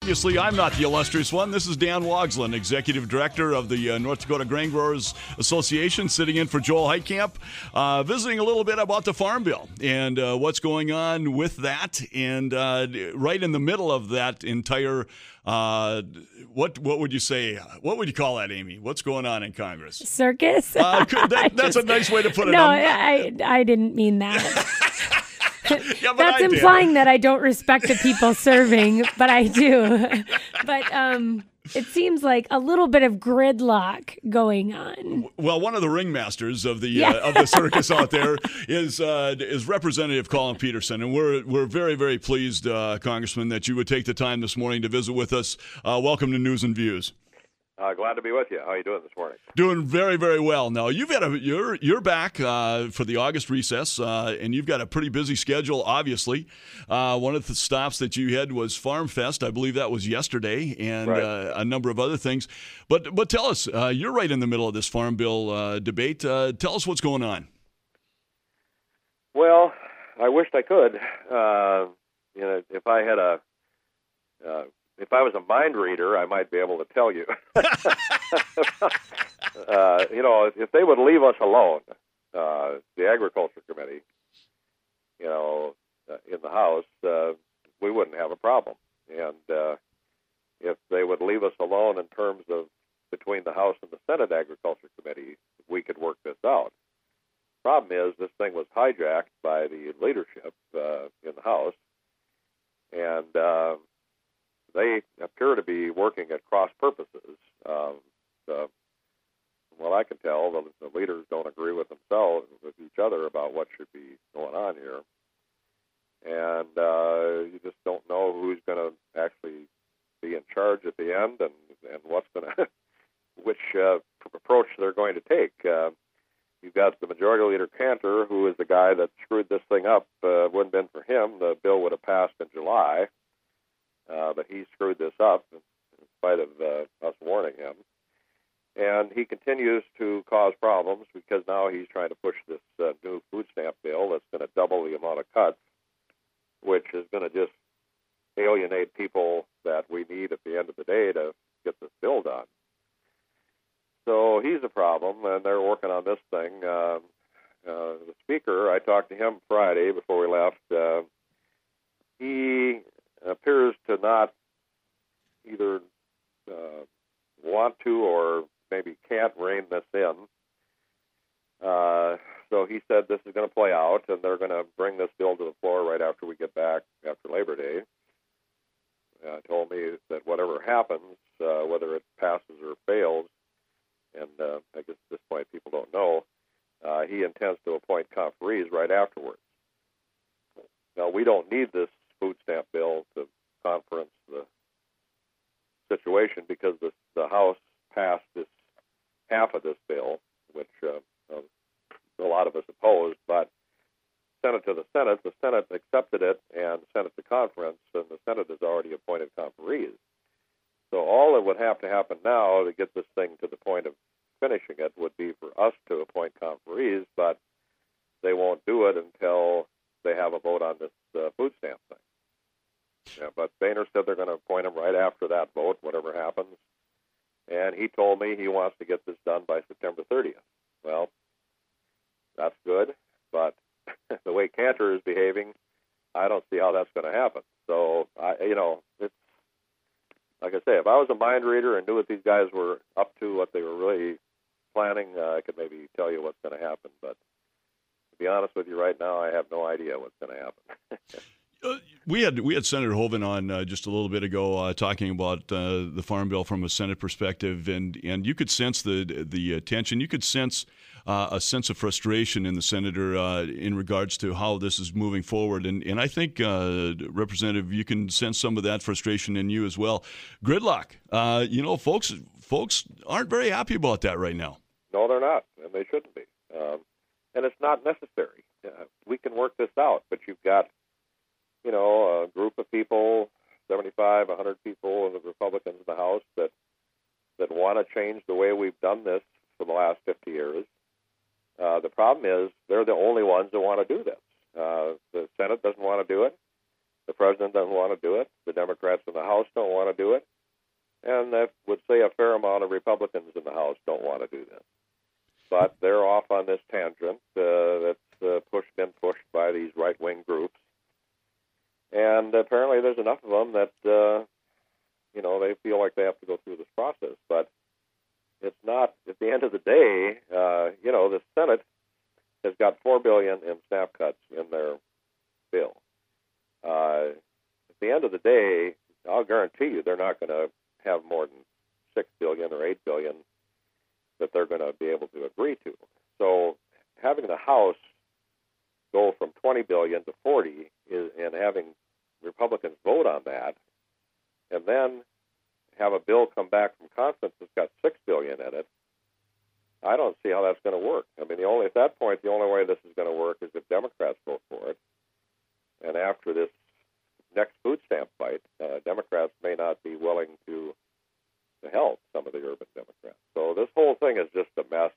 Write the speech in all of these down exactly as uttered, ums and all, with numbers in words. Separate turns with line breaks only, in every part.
Obviously, I'm not the illustrious one. This is Dan Wogslin, Executive Director of the uh, North Dakota Grain Growers Association, sitting in for Joel Heitkamp, uh, visiting a little bit about the Farm Bill and uh, what's going on with that. And uh, right in the middle of that entire, uh, what what would you say, what would you call that, Amy? What's going on in Congress?
Circus?
Uh, could, that, that's
just,
a nice way to put it.
No,
I'm,
I, I didn't mean that.
Yeah,
That's
I
implying
did.
that I don't respect the people serving, but I do. But um, it seems like a little bit of gridlock going on.
Well, one of the ringmasters of the
Yeah.
uh, of the circus out there is uh, is Representative Colin Peterson, and we're we're very very pleased, uh, Congressman, that you would take the time this morning to visit with us. Uh, welcome to News and Views.
Uh, glad to be with you. How are you doing this morning?
Doing very, very well. Now you've got a you're you're back uh, for the August recess, uh, and you've got a pretty busy schedule. Obviously, uh, one of the stops that you had was Farm Fest. I believe that was yesterday, and
Right.
uh, a number of other things. But but tell us, uh, you're right in the middle of this Farm Bill uh, debate. Uh, tell us what's going on.
Well, I wished I could. Uh, you know, if I had a, uh, if I was a mind reader, I might be able to tell you. uh, you know, if, if they would leave us alone, uh, the Agriculture Committee, you know, uh, in the House, uh, we wouldn't have a problem. And uh, if they would leave us alone in terms of between the House and the Senate Agriculture Committee, we could work this out. Problem is, this thing was hijacked by the leadership uh, in the House, and uh, they appear to be working at cross purposes. Um, uh, from what I can tell, the, the leaders don't agree with themselves, with each other, about what should be going on here, and uh, you just don't know who's going to actually be in charge at the end, and and what's going to, which uh, approach they're going to take. Uh, You've got the Majority Leader Cantor, who is the guy that screwed this thing up. Uh, wouldn't have been for him, the bill would have passed in July. Uh, but he screwed this up in spite of uh, us warning him. And he continues to cause problems because now he's trying to push this uh, new food stamp bill that's going to double the amount of cuts, which is going to just alienate people that we need at the end of the day to get this bill done. So he's a problem, and they're working on this thing. Uh, uh, the Speaker, I talked to him Friday before we left. Uh, he appears to not either uh, want to or maybe can't rein this in. Uh, so he said this is going to play out, and they're going to bring this bill to the floor right after we get back after Labor Day. Uh, told me that whatever happens, uh, whether it passes or fails, and uh, I guess at this point people don't know, uh, he intends to appoint conferees right afterwards. Now, we don't need this food stamp bill to conference the situation because the, the House passed this half of this bill, which uh, a lot of us opposed, but sent it to the Senate. The Senate accepted it and sent it to conference, and the Senate has already appointed conferees. So all that would have to happen now to get this thing to the point of finishing it would be for us to appoint conferees, but they won't do it until they have a vote on this uh, food stamp thing. Yeah, but Boehner said they're going to appoint him right after that vote, whatever happens. And he told me he wants to get this done by September thirtieth. Well, that's good, but the way Cantor is behaving, I don't see how that's going to happen. So, I, you know, it's like I say, if I was a mind reader and knew what these guys were up to, what they were really planning, uh, I could maybe tell you what's going to happen. But to be honest with you right now, I have no idea what's going to happen.
Uh, we had we had Senator Hoeven on uh, just a little bit ago uh, talking about uh, the Farm Bill from a Senate perspective, and, and you could sense the the tension. You could sense uh, a sense of frustration in the senator uh, in regards to how this is moving forward, and and I think uh, Representative, you can sense some of that frustration in you as well. Gridlock, uh, you know, folks folks aren't very happy about that right now.
No, they're not, and they shouldn't be. Um, and it's not necessary. Uh, we can work this out, but you've got, you know, a group of people, seventy-five, one hundred people, and the Republicans in the House that that want to change the way we've done this for the last fifty years. Uh, the problem is they're the only ones that want to do this. Uh, the Senate doesn't want to do it. The president doesn't want to do it. The Democrats in the House don't want to do it. And I would say a fair amount of Republicans in the House don't want to do this. But they're off on this tangent uh, that's uh, pushed, been pushed by these right-wing groups. And apparently there's enough of them that, uh, you know, they feel like they have to go through this process. But it's not, at the end of the day, uh, you know, the Senate has got four billion dollars in SNAP cuts in their bill. Uh, at the end of the day, I'll guarantee you they're not going to have more than six billion dollars or eight billion dollars that they're going to be able to agree to. So having the House go from twenty billion dollars to forty is, and having Republicans vote on that, and then have a bill come back from conference that's got six billion dollars in it, I don't see how that's going to work. I mean, the only at that point, the only way this is going to work is if Democrats vote for it. And after this next food stamp fight, uh, Democrats may not be willing to to help some of the urban Democrats. So this whole thing is just a mess.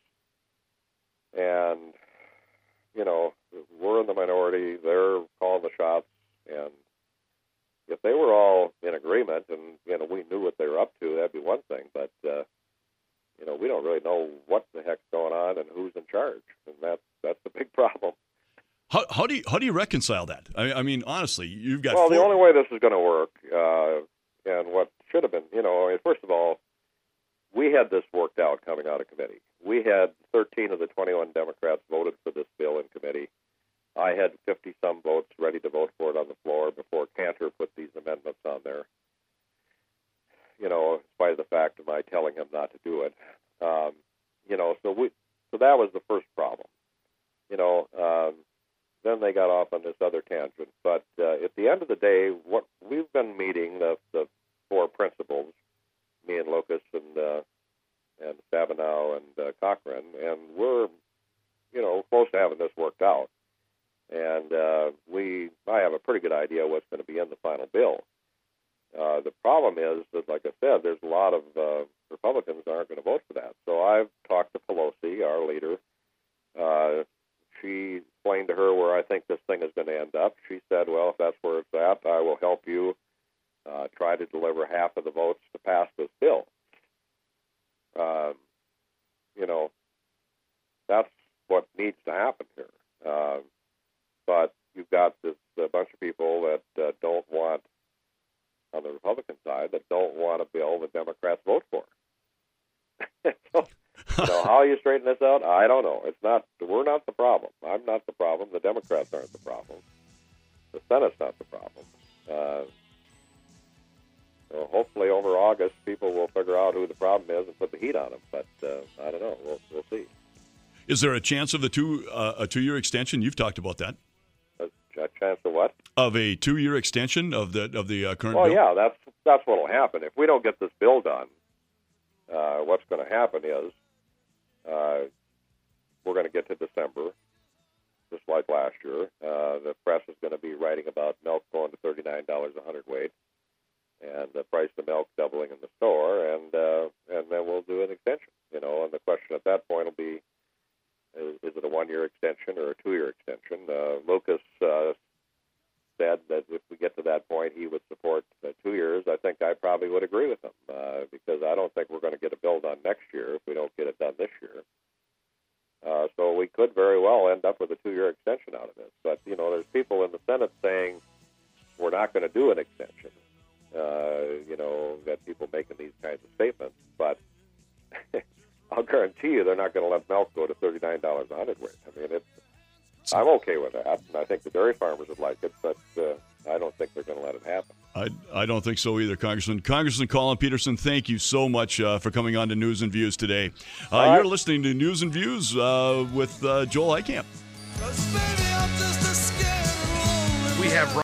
And, you know, we're in the minority. They're calling the shots. And if they were all in agreement and, you know, we knew what they were up to, that'd be one thing. But, uh, you know, we don't really know what the heck's going on and who's in charge. And that's, that's the big problem.
How, how do you how do you reconcile that? I, I mean, honestly, you've got.
Well,
four-
the only way this is going to work, uh, and what should have been, you know, first of all, we had this worked out coming out of committee. We had thirteen of the twenty-one Democrats voted for this bill in committee. I had fifty some votes ready to vote for it on the floor before Cantor put these amendments on there. You know, in spite of the fact of my telling him not to do it. Um, you know, so we so that was the first problem. You know. Um, Then they got off on this other tangent. But uh, at the end of the day, what we've been meeting, the, the four principals, me and Lucas and uh, and Stabenow and uh, Cochran, and we're, you know, close to having this worked out. And uh, we, I have a pretty good idea what's going to be in the final bill. Uh, the problem is that, like I said, there's a lot of uh, Republicans that aren't going to vote for that. So I've talked to Pelosi, our leader. Uh, She explained to her where I think this thing is going to end up. She said, well, if that's where it's at, I will help you uh, try to deliver half of the votes to pass this bill. Um, you know, that's what needs to happen here. Uh, but you've got this a bunch of people that uh, don't want, on the Republican side, that don't want a bill that Democrats vote for. so, You know, how you straighten this out, I don't know. It's not. We're not the problem. I'm not the problem. The Democrats aren't the problem. The Senate's not the problem. Uh, so hopefully, over August, people will figure out who the problem is and put the heat on them. But uh, I don't know. We'll we'll see.
Is there a chance of the two uh, a two year extension? You've talked about that.
A, a chance of what?
Of a two year extension of the of the uh, current
well,
bill.
yeah, that's that's what'll happen if we don't get this bill done. Uh, what's going to happen is. Uh, we're going to get to December, just like last year. Uh, the press is going to be writing about milk going to thirty-nine dollars a hundredweight, and the price of milk doubling in the store, and uh, and then we'll do an extension. You know, and the question at that point will be: is, is it a one-year extension or a two-year extension? Uh, Lucas uh, said that if we get to that point, he would support uh, two years. I think I probably would agree with him uh, because I don't think we're going to get a bill done next year if we don't get it done this year. Uh, so we could very well end up with a two-year extension out of this. But, you know, there's people in the Senate saying we're not going to do an extension. Uh, you know, got people making these kinds of statements. But I'll guarantee you they're not going to let milk go to thirty-nine dollars a hundredweight. I mean, it's I'm okay with that, and I think the dairy farmers would like it, but uh, I don't think they're going to let it happen.
I, I don't think so either, Congressman. Congressman Colin Peterson, thank you so much uh, for coming on to News and Views today. Uh,
right.
You're listening to News and Views uh, with uh, Joel Heitkamp.
We have